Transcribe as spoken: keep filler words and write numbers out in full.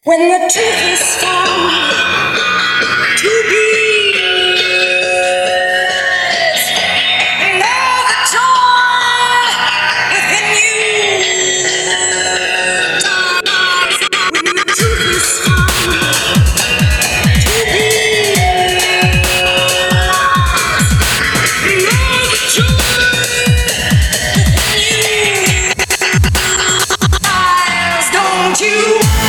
When the truth is found to be lies, and all the joy within you dies. When the truth is found to be lies, and all the joy within you dies. Don't you